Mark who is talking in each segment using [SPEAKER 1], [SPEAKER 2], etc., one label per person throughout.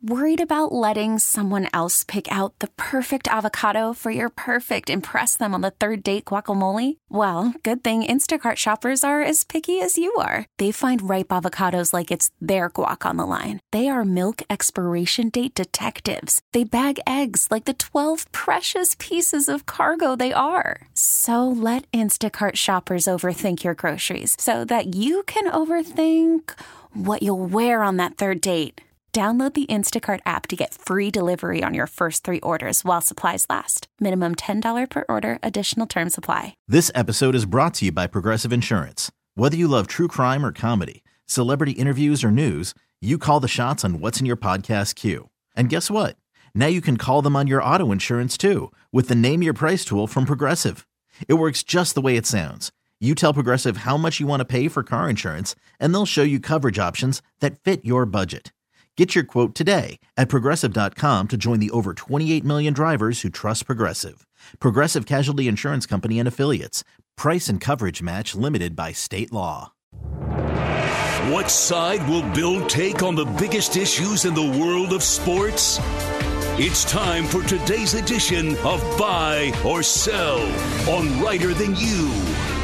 [SPEAKER 1] Worried about letting someone else pick out the perfect avocado for your perfect impress them on the third date guacamole? Well, good thing Instacart shoppers are as picky as you are. They find ripe avocados like it's their guac on the line. They are milk expiration date detectives. They bag eggs like the 12 precious pieces of cargo they are. So let Instacart shoppers overthink your groceries so that you can overthink what you'll wear on that third date. Download the Instacart app to get free delivery on your first 3 orders while supplies last. Minimum $10 per order. Additional terms apply.
[SPEAKER 2] This episode is brought to you by Progressive Insurance. Whether you love true crime or comedy, celebrity interviews or news, you call the shots on what's in your podcast queue. And guess what? Now you can call them on your auto insurance too with the Name Your Price tool from Progressive. It works just the way it sounds. You tell Progressive how much you want to pay for car insurance, and they'll show you coverage options that fit your budget. Get your quote today at Progressive.com to join the over 28 million drivers who trust Progressive. Progressive Casualty Insurance Company and Affiliates. Price and coverage match limited by state law.
[SPEAKER 3] What side will Bill take on the biggest issues in the world of sports? It's time for today's edition of Buy or Sell on Writer Than You.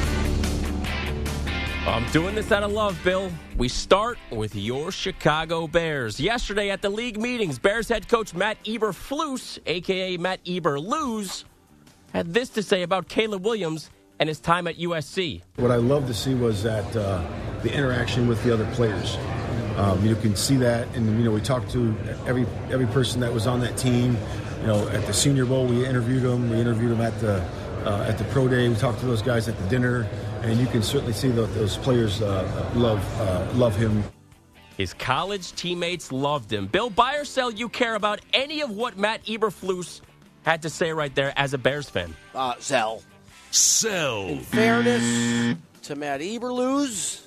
[SPEAKER 4] I'm doing this out of love, Bill. We start with your Chicago Bears. Yesterday at the league meetings, Bears head coach Matt Eberflus, a.k.a. Matt Eberlose, had this to say about Caleb Williams and his time at USC.
[SPEAKER 5] What I loved to see was that the interaction with the other players. You can see that, and we talked to every person that was on that team. At the Senior Bowl, we interviewed them. We interviewed them at the pro day. We talked to those guys at the dinner. And you can certainly see that those players love him.
[SPEAKER 4] His college teammates loved him. Bill, buy or sell, you care about any of what Matt Eberflus had to say right there as a Bears fan?
[SPEAKER 6] Sell.
[SPEAKER 3] Sell.
[SPEAKER 6] In fairness to Matt Eberflus,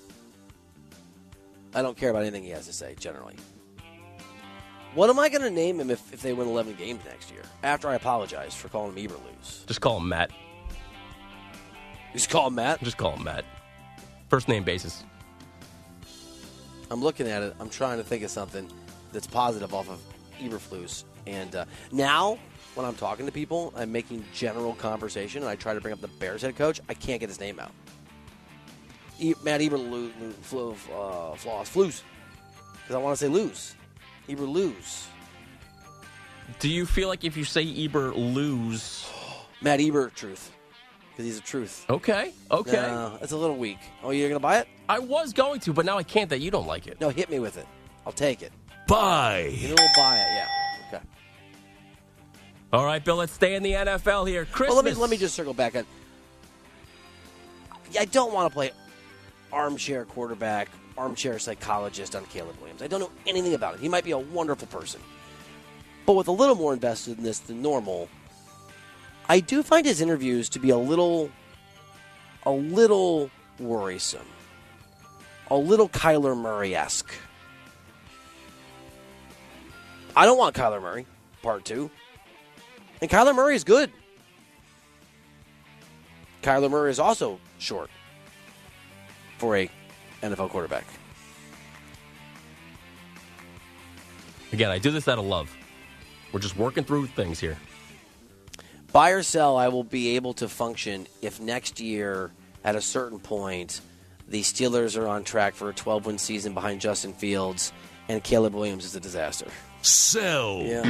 [SPEAKER 6] I don't care about anything he has to say, generally. What am I going to name him if they win 11 games next year? After I apologize for calling him Eberflus.
[SPEAKER 4] Just call him Matt.
[SPEAKER 6] Just call him Matt?
[SPEAKER 4] Just call him Matt. First name basis.
[SPEAKER 6] I'm looking at it. I'm trying to think of something that's positive off of Eberflus. And now, when I'm talking to people, I'm making general conversation, and I try to bring up the Bears head coach, I can't get his name out. Matt Eberflus. Because I want to say lose. Eberlose.
[SPEAKER 4] Do you feel like if you say Eberlose...
[SPEAKER 6] Matt Eber, truth. Because he's a truth.
[SPEAKER 4] Okay.
[SPEAKER 6] It's a little weak. Oh, you're going to buy it?
[SPEAKER 4] I was going to, but now I can't that you don't like it.
[SPEAKER 6] No, hit me with it. I'll take it.
[SPEAKER 3] Buy.
[SPEAKER 6] You know, we'll buy it, yeah. Okay.
[SPEAKER 4] All right, Bill, let's stay in the NFL here. Christmas.
[SPEAKER 6] Well, let me just circle back on. I don't want to play armchair quarterback, armchair psychologist on Caleb Williams. I don't know anything about it. He might be a wonderful person. But with a little more invested in this than normal, I do find his interviews to be a little worrisome. A little Kyler Murray-esque. I don't want Kyler Murray, part 2. And Kyler Murray is good. Kyler Murray is also short for a NFL quarterback.
[SPEAKER 4] Again, I do this out of love. We're just working through things here.
[SPEAKER 6] Buy or sell, I will be able to function if next year, at a certain point, the Steelers are on track for a 12-win season behind Justin Fields, and Caleb Williams is a disaster.
[SPEAKER 3] Sell.
[SPEAKER 6] Yeah.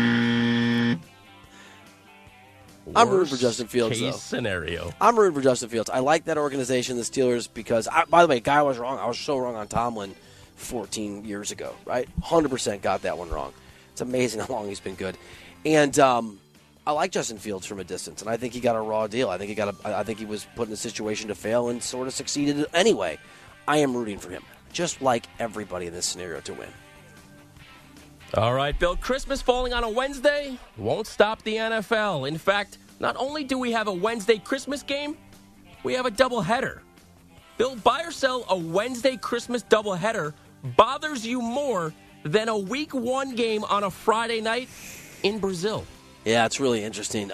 [SPEAKER 6] I'm rooting for Justin Fields, though.
[SPEAKER 4] Scenario.
[SPEAKER 6] I'm rooting for Justin Fields. I like that organization, the Steelers, because, by the way, Guy was wrong. I was so wrong on Tomlin 14 years ago, right? 100% got that one wrong. It's amazing how long he's been good. And I like Justin Fields from a distance, and I think he got a raw deal. I think he was put in a situation to fail and sort of succeeded anyway. I am rooting for him, just like everybody in this scenario, to win.
[SPEAKER 4] All right, Bill, Christmas falling on a Wednesday won't stop the NFL. In fact, not only do we have a Wednesday Christmas game, we have a doubleheader. Bill, buy or sell a Wednesday Christmas doubleheader bothers you more than a Week 1 game on a Friday night in Brazil?
[SPEAKER 6] Yeah, it's really interesting.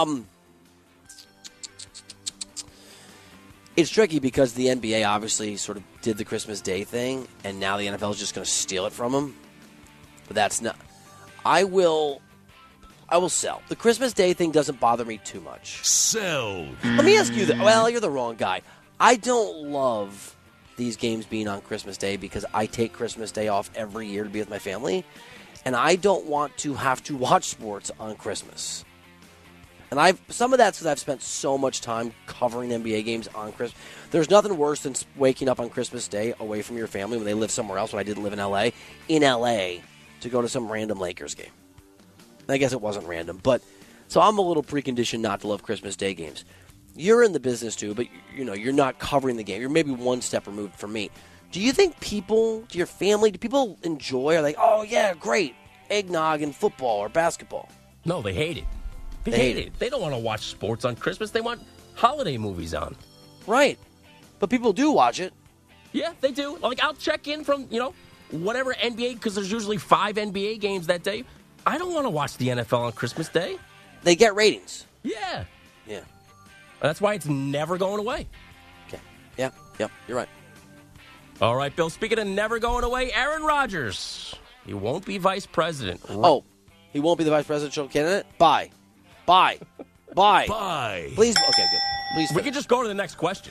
[SPEAKER 6] It's tricky because the NBA obviously sort of did the Christmas Day thing, and now the NFL is just going to steal it from them. But that's not. I will sell. The Christmas Day thing doesn't bother me too much.
[SPEAKER 3] Sell.
[SPEAKER 6] Let me ask you, well, you're the wrong guy. I don't love these games being on Christmas Day because I take Christmas Day off every year to be with my family, and I don't want to have to watch sports on Christmas. And some of that's because I've spent so much time covering NBA games on Christmas. There's nothing worse than waking up on Christmas Day away from your family when they live somewhere else, when I didn't live in L.A., to go to some random Lakers game. I guess it wasn't random, but so I'm a little preconditioned not to love Christmas Day games. You're in the business too, but you're not covering the game. You're maybe one step removed from me. Do you think do your family, do people enjoy? Are they, oh yeah, great, eggnog and football or basketball?
[SPEAKER 4] No, they hate it. They hate it. They don't want to watch sports on Christmas. They want holiday movies on.
[SPEAKER 6] Right, but people do watch it.
[SPEAKER 4] Yeah, they do. Like I'll check in from whatever NBA, because there's usually 5 NBA games that day. I don't want to watch the NFL on Christmas Day.
[SPEAKER 6] They get ratings.
[SPEAKER 4] Yeah.
[SPEAKER 6] Yeah.
[SPEAKER 4] That's why it's never going away.
[SPEAKER 6] Okay. Yeah. Yep. You're right.
[SPEAKER 4] All right, Bill. Speaking of never going away, Aaron Rodgers. He won't be vice president.
[SPEAKER 6] Oh, he won't be the vice presidential candidate? Bye. Please. Okay, good. Please.
[SPEAKER 4] We can just go to the next question.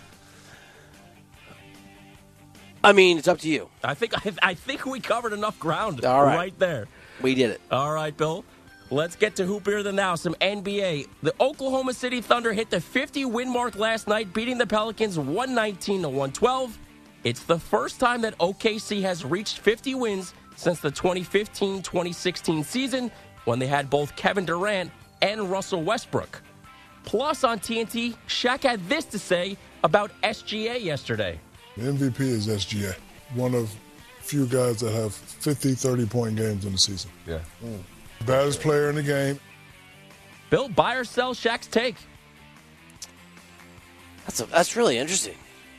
[SPEAKER 6] I mean, it's up to you.
[SPEAKER 4] I think we covered enough ground
[SPEAKER 6] All
[SPEAKER 4] right there.
[SPEAKER 6] We did it.
[SPEAKER 4] All right, Bill. Let's get to hoopier than now. Some NBA. The Oklahoma City Thunder hit the 50-win mark last night, beating the Pelicans 119-112. It's the first time that OKC has reached 50 wins since the 2015-2016 season, when they had both Kevin Durant and Russell Westbrook. Plus, on TNT, Shaq had this to say about SGA yesterday.
[SPEAKER 7] The MVP is SGA, one of few guys that have 50, 30-point games in the season.
[SPEAKER 8] Yeah.
[SPEAKER 7] Baddest player in the game.
[SPEAKER 4] Bill, buy or sell Shaq's take?
[SPEAKER 6] That's really interesting.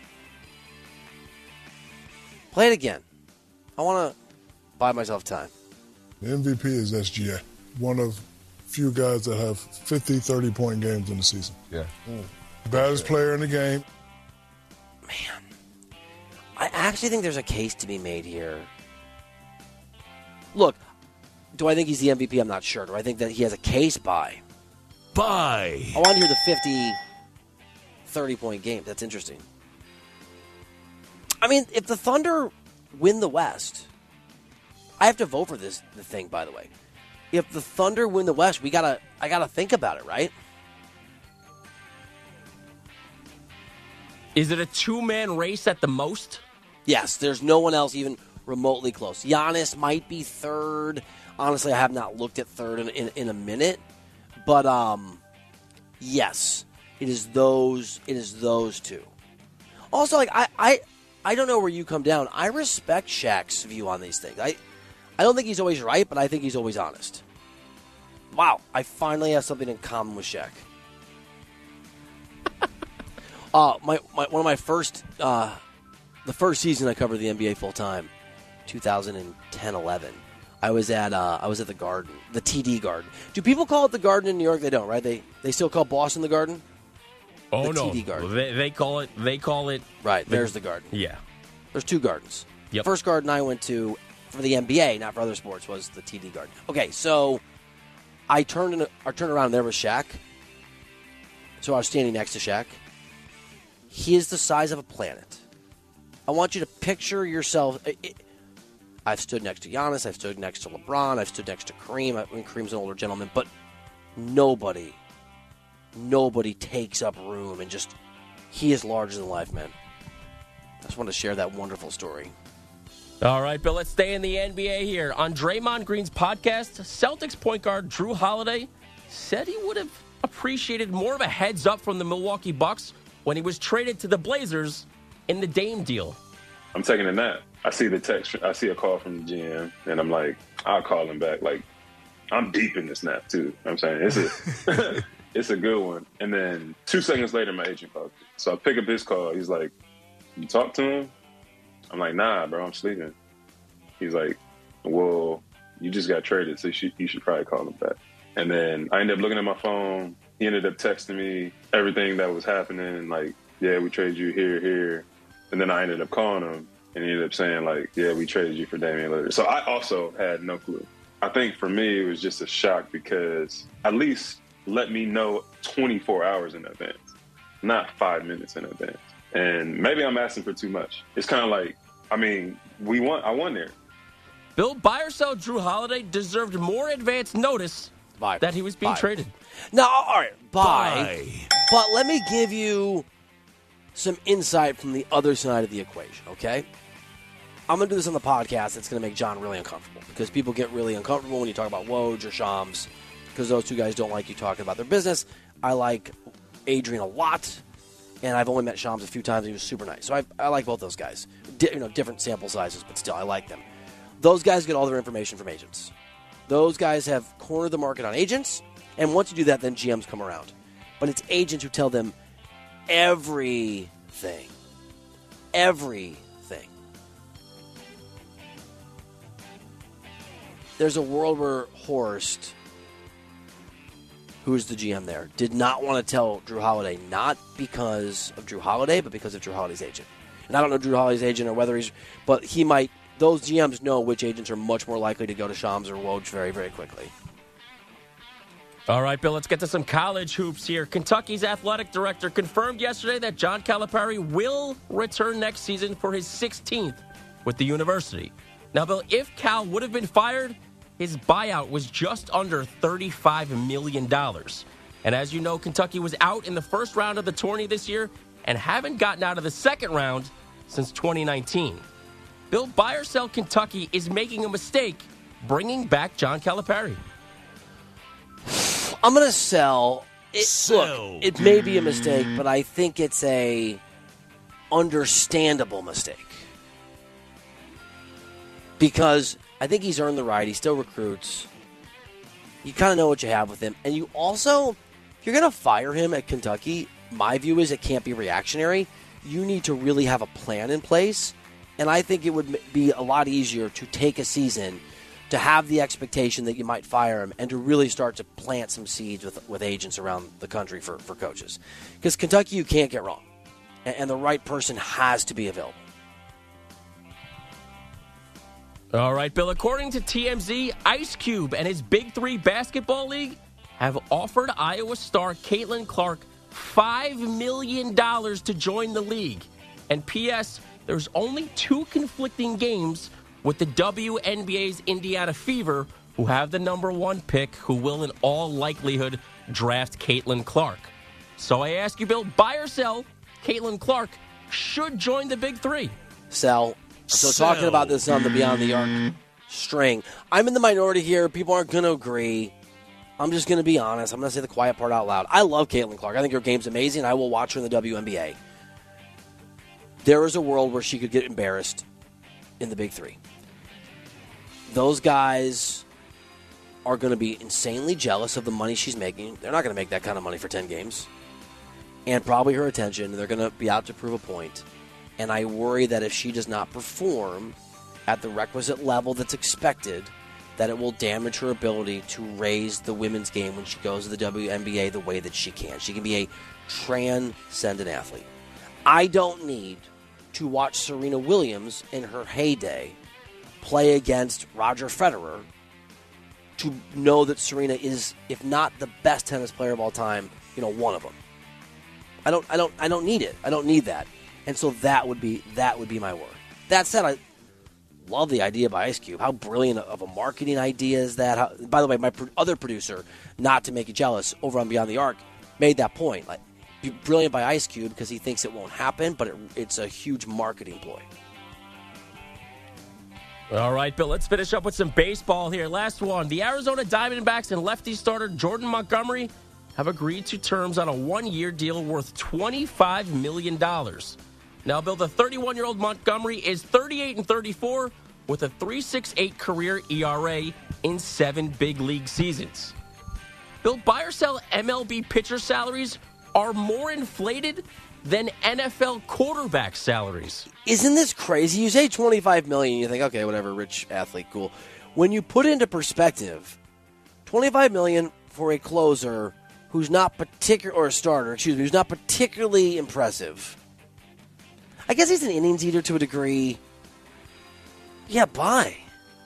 [SPEAKER 6] Play it again. I want to buy myself time.
[SPEAKER 7] The MVP is SGA, one of few guys that have 50, 30-point games in the season.
[SPEAKER 8] Yeah.
[SPEAKER 7] Baddest player in the game.
[SPEAKER 6] Man, I actually think there's a case to be made here. Look, do I think he's the MVP? I'm not sure. Do I think that he has a case? Buy.
[SPEAKER 3] Buy.
[SPEAKER 6] I want to hear the 50, 30-point game. That's interesting. I mean, if the Thunder win the West, I have to vote for the thing, by the way. If the Thunder win the West, I gotta think about it, right?
[SPEAKER 4] Is it a 2-man race at the most?
[SPEAKER 6] Yes, there's no one else even remotely close. Giannis might be third. Honestly, I have not looked at third in a minute. But, yes, it is those two. Also, like, I don't know where you come down. I respect Shaq's view on these things. I don't think he's always right, but I think he's always honest. Wow, I finally have something in common with Shaq. One of my first, the first season I covered the NBA full time, 2010-11. I was at the Garden, the TD Garden. Do people call it the Garden in New York? They don't, right? They still call Boston the Garden.
[SPEAKER 4] Oh,
[SPEAKER 6] the
[SPEAKER 4] no.
[SPEAKER 6] TD Garden.
[SPEAKER 4] They call it.
[SPEAKER 6] Right, there's the Garden.
[SPEAKER 4] Yeah.
[SPEAKER 6] There's 2 gardens.
[SPEAKER 4] Yep.
[SPEAKER 6] First garden I went to for the NBA, not for other sports, was the TD Garden. Okay, so I turned around and there was Shaq. So I was standing next to Shaq. He is the size of a planet. I want you to picture yourself. I've stood next to Giannis. I've stood next to LeBron. I've stood next to Kareem. Kareem's an older gentleman, but nobody takes up room and just, he is larger than life, man. I just want to share that wonderful story.
[SPEAKER 4] All right, Bill, let's stay in the NBA here. On Draymond Green's podcast, Celtics point guard Drew Holiday said he would have appreciated more of a heads up from the Milwaukee Bucks when he was traded to the Blazers in the Dame deal.
[SPEAKER 9] I'm taking a nap. I see the text. I see a call from the GM, and I'm like, I'll call him back. Like, I'm deep in this nap, too. You know what I'm saying? It's a good one. And then 2 seconds later, my agent called. So I pick up his call. He's like, you talk to him? I'm like, nah, bro, I'm sleeping. He's like, well, you just got traded, so you should probably call him back. And then I ended up looking at my phone. He ended up texting me everything that was happening. Like, yeah, we traded you here. And then I ended up calling him, and he ended up saying, like, yeah, we traded you for Damian Lillard. So I also had no clue. I think for me, it was just a shock because at least let me know 24 hours in advance, not 5 minutes in advance. And maybe I'm asking for too much. It's kind of like, I mean, I won there.
[SPEAKER 4] Bill, buy or sell Jrue Holiday deserved more advance notice that he was being traded.
[SPEAKER 6] Now, all right, buy. But let me give you some insight from the other side of the equation, okay? I'm going to do this on the podcast. It's going to make John really uncomfortable because people get really uncomfortable when you talk about Woj or Shams because those two guys don't like you talking about their business. I like Adrian a lot, and I've only met Shams a few times. He was super nice. So I like both those guys. Different sample sizes, but still, I like them. Those guys get all their information from agents. Those guys have cornered the market on agents, and once you do that, then GMs come around. But it's agents who tell them everything. Everything. There's a world where Horst, who is the GM there, did not want to tell Jrue Holiday, not because of Jrue Holiday, but because of Jrue Holiday's agent. And I don't know Jrue Holiday's agent or whether but he might. Those GMs know which agents are much more likely to go to Shams or Woj very, very quickly.
[SPEAKER 4] All right, Bill, let's get to some college hoops here. Kentucky's athletic director confirmed yesterday that John Calipari will return next season for his 16th with the university. Now, Bill, if Cal would have been fired, his buyout was just under $35 million. And as you know, Kentucky was out in the first round of the tourney this year and haven't gotten out of the second round since 2019. Bill, buy or sell Kentucky is making a mistake bringing back John Calipari.
[SPEAKER 6] I'm going to sell. Look, it may be a mistake, but I think it's a understandable mistake. Because I think he's earned the right. He still recruits. You kind of know what you have with him. And you also, if you're going to fire him at Kentucky, my view is it can't be reactionary. You need to really have a plan in place. And I think it would be a lot easier to take a season to have the expectation that you might fire him and to really start to plant some seeds with agents around the country for coaches. Because Kentucky, you can't get wrong. And the right person has to be available.
[SPEAKER 4] All right, Bill, according to TMZ, Ice Cube and his Big Three basketball league have offered Iowa star Caitlin Clark $5 million to join the league. And P.S., there's only 2 conflicting games with the WNBA's Indiana Fever, who have the number 1 pick, who will in all likelihood draft Caitlin Clark. So I ask you, Bill, buy or sell, Caitlin Clark should join the Big Three.
[SPEAKER 6] Sell. So talking about this on the Beyond the Arc string, I'm in the minority here. People aren't going to agree. I'm just going to be honest. I'm going to say the quiet part out loud. I love Caitlin Clark. I think her game's amazing. I will watch her in the WNBA. There is a world where she could get embarrassed in the Big Three. Those guys are going to be insanely jealous of the money she's making. They're not going to make that kind of money for 10 games. And probably her attention. They're going to be out to prove a point. And I worry that if she does not perform at the requisite level that's expected, that it will damage her ability to raise the women's game when she goes to the WNBA the way that she can. She can be a transcendent athlete. I don't need to watch Serena Williams in her heyday play against Roger Federer to know that Serena is, if not the best tennis player of all time, one of them. I don't need it. I don't need that. And so that would be my word. That said, I love the idea by Ice Cube. How brilliant of a marketing idea is that? By the way, my other producer, not to make you jealous, over on Beyond the Arc, made that point. Like, brilliant by Ice Cube because he thinks it won't happen, but it's a huge marketing ploy.
[SPEAKER 4] All right, Bill, let's finish up with some baseball here. Last one. The Arizona Diamondbacks and lefty starter Jordan Montgomery have agreed to terms on a 1-year deal worth $25 million. Now, Bill, the 31-year-old Montgomery is 38-34 with a 3.68 career ERA in 7 big league seasons. Bill, buy or sell MLB pitcher salaries are more inflated than NFL quarterback salaries.
[SPEAKER 6] Isn't this crazy? You say $25 million, you think, okay, whatever, rich athlete, cool. When you put it into perspective, $25 million for a closer who's not who's not particularly impressive. I guess he's an innings eater to a degree. Yeah, buy.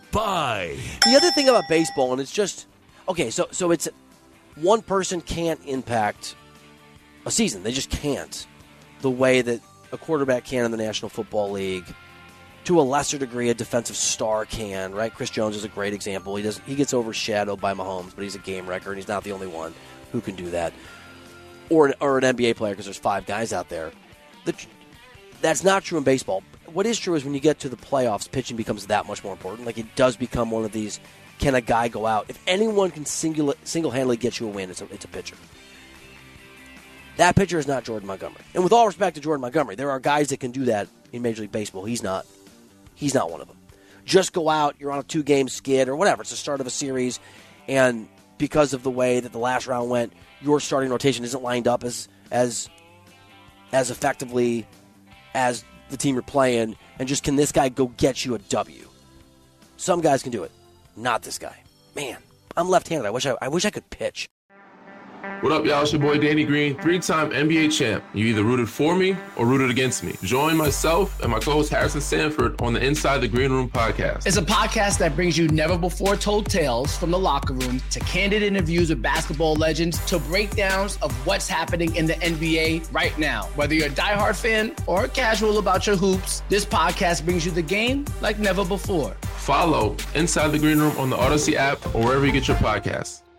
[SPEAKER 3] Bye.
[SPEAKER 6] The other thing about baseball, and it's just, okay, so it's one person can't impact a season. They just can't. The way that a quarterback can in the National Football League. To a lesser degree, a defensive star can, right? Chris Jones is a great example. He gets overshadowed by Mahomes, but he's a game wrecker, and he's not the only one who can do that. Or an NBA player, because there's 5 guys out there. That's not true in baseball. What is true is when you get to the playoffs, pitching becomes that much more important. Like, it does become one of these, can a guy go out? If anyone can single-handedly get you a win, it's a pitcher. That pitcher is not Jordan Montgomery. And with all respect to Jordan Montgomery, there are guys that can do that in Major League Baseball. He's not one of them. Just go out, you're on a 2-game skid or whatever. It's the start of a series, and because of the way that the last round went, your starting rotation isn't lined up as effectively as the team you're playing, and just can this guy go get you a W? Some guys can do it. Not this guy. Man, I'm left-handed. I wish I could pitch.
[SPEAKER 8] What up, y'all? It's your boy Danny Green, 3-time NBA champ. You either rooted for me or rooted against me. Join myself and my co-host Harrison Sanford on the Inside the Green Room podcast.
[SPEAKER 10] It's a podcast that brings you never-before-told tales from the locker room to candid interviews with basketball legends to breakdowns of what's happening in the NBA right now. Whether you're a diehard fan or casual about your hoops, this podcast brings you the game like never before.
[SPEAKER 8] Follow Inside the Green Room on the Odyssey app or wherever you get your podcasts.